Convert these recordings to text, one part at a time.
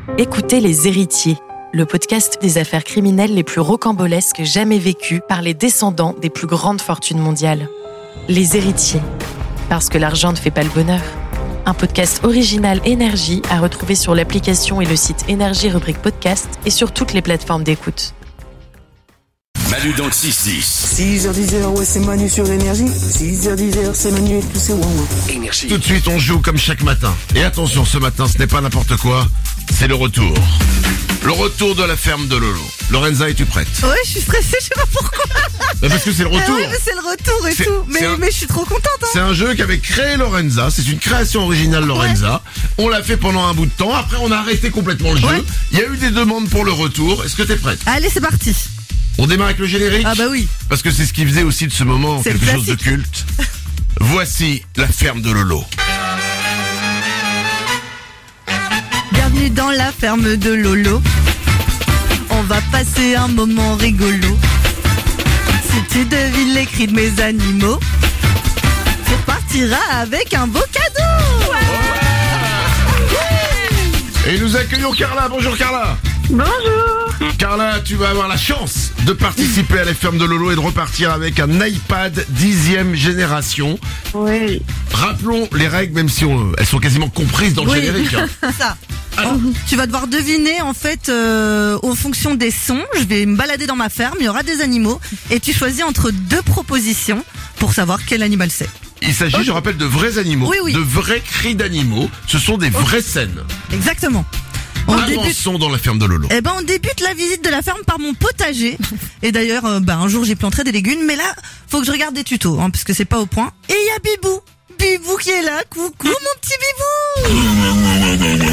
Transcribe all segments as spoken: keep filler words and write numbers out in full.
Écoutez Les Héritiers, le podcast des affaires criminelles les plus rocambolesques jamais vécues par les descendants des plus grandes fortunes mondiales. Les Héritiers, parce que l'argent ne fait pas le bonheur. Un podcast original Énergie à retrouver sur l'application et le site Énergie rubrique podcast et sur toutes les plateformes d'écoute. Manu dans le six dix. six heures dix heures, ouais c'est Manu sur Énergie. six heures dix heures, c'est Manu et tous ses ouin Énergie. Tout de suite, on joue comme chaque matin. Et attention, ce matin, ce n'est pas n'importe quoi, c'est le retour. Le retour de la ferme de Lolo. Lorenza, es-tu prête? Ouais, je suis stressée, je sais pas pourquoi. Bah parce que c'est le retour. Ah ouais, mais c'est le retour et C'est- tout. Mais, c'est un- mais je suis trop contente. Hein. C'est un jeu qu'avait créé Lorenza, c'est une création originale Lorenza. On l'a fait pendant un bout de temps, après on a arrêté complètement le jeu. Ouais. Il y a eu des demandes pour le retour. Est-ce que t'es prête? Allez, c'est parti. On démarre avec le générique? Ah bah oui. Parce que c'est ce qui faisait aussi de ce moment C'est quelque le chose de culte. Voici la ferme de Lolo. Bienvenue dans la ferme de Lolo. On va passer un moment rigolo. Si tu devines les cris de mes animaux, tu repartiras avec un beau cadeau. Et nous accueillons Carla. Bonjour Carla. Bonjour. Carla, tu vas avoir la chance de participer à la ferme de Lolo et de repartir avec un iPad dixième génération. Oui. Rappelons les règles, même si on- elles sont quasiment comprises dans le Oui. générique. hein. Ça. Alors. Oh, tu vas devoir deviner en fait euh, en fonction des sons. Je vais me balader dans ma ferme, il y aura des animaux et tu choisis entre deux propositions pour savoir quel animal c'est. Il s'agit, je rappelle, de vrais animaux, Oui, oui. de vrais cris d'animaux. Ce sont des vraies scènes. Exactement. On débute. Avançons dans la ferme de Lolo. Eh ben on débute la visite de la ferme par mon potager. Et d'ailleurs, euh, bah, un jour j'y planterai des légumes, mais là, faut que je regarde des tutos, hein, parce que c'est pas au point. Et il y a Bibou, Bibou qui est là. Coucou mon petit Bibou.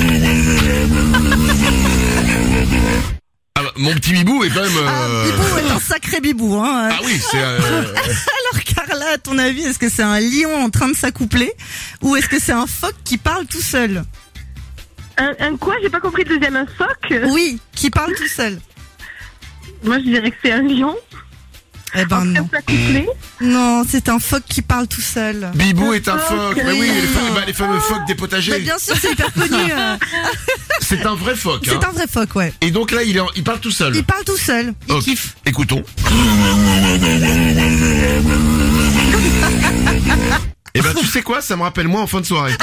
Ah bah, mon petit bibou est quand même... Ah, euh, Bibou est un sacré Bibou, hein. Ah oui, c'est... euh, Alors Carla, à ton avis, est-ce que c'est un lion en train de s'accoupler ou est-ce que c'est un phoque qui parle tout seul? Un, un quoi? J'ai pas compris le deuxième. Un phoque? Oui, qui parle tout seul. Moi, je dirais que c'est un lion. Eh ben non. Ça couplé. Non, c'est un phoque qui parle tout seul. Bibou est un phoque, phoque. Mais oui, oui. les, fa- bah, les fameux phoques des Bah, potagers. bien sûr, c'est hyper connu. euh. C'est un vrai phoque. hein. C'est un vrai phoque, ouais. Et donc là, il, est en- il parle tout seul. Il parle tout seul. Il Ok, kiffe. écoutons. Eh ben tu sais quoi, ça me rappelle moi en fin de soirée.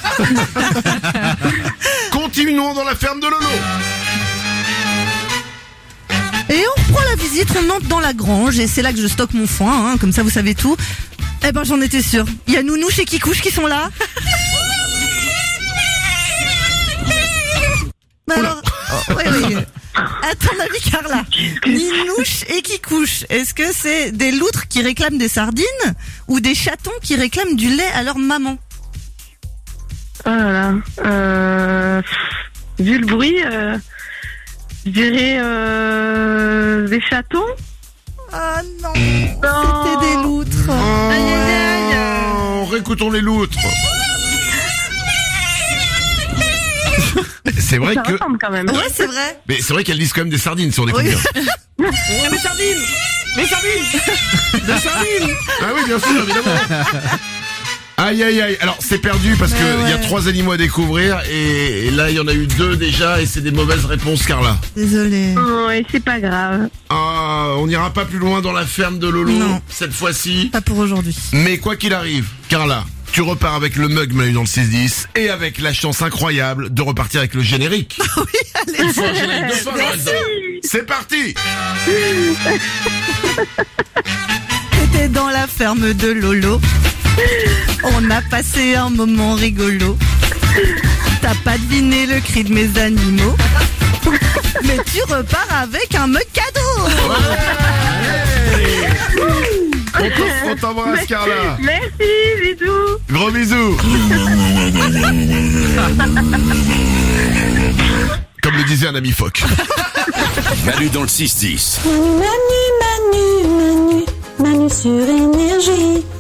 Continuons dans la ferme de Lolo. Et on reprend la visite, on entre dans la grange et c'est là que je stocke mon foin, hein, comme ça vous savez tout. Eh ben j'en étais sûre. Il y a Nounouche et Kikouche qui sont là. Mais alors, oh, oui, oui. À ton avis, Carla, Ninouche et Kikouche, est-ce que c'est des loutres qui réclament des sardines ou des chatons qui réclament du lait à leur maman? Oh là là. Euh, vu le bruit, euh, je dirais euh, des chatons. Ah non, Non. c'était des loutres. Aïe, aïe, aïe. Oh, réécoutons les loutres. C'est vrai Ça que... ressemble quand même. Ouais, c'est vrai. Mais c'est vrai qu'elles disent quand même des sardines si on écoute Oui. bien. Mes sardines. Mes sardines. Des sardines. Ah oui, bien sûr, évidemment. Aïe aïe aïe, alors c'est perdu parce Mais que il y a ouais. trois animaux à découvrir et, et là il y en a eu deux déjà et c'est des mauvaises réponses Carla. Désolée. Ouais, c'est pas grave. Ah, on n'ira pas plus loin dans la ferme de Lolo Non. cette fois-ci. Pas pour aujourd'hui. Mais quoi qu'il arrive, Carla, tu repars avec le mug Manu dans le six dix et avec la chance incroyable de repartir avec le générique. Oui, allez. Il faut un générique de fin, Lorenza. C'est parti. T'étais dans la ferme de Lolo. On a passé un moment rigolo. T'as pas deviné le cri de mes animaux. Mais tu repars avec un mug cadeau. On t'en- on t'embrasse Carla. Merci, bisous. Gros bisous. Comme le disait un ami phoque. Manu dans le six dix. Manu, Manu, Manu, Manu sur Énergie.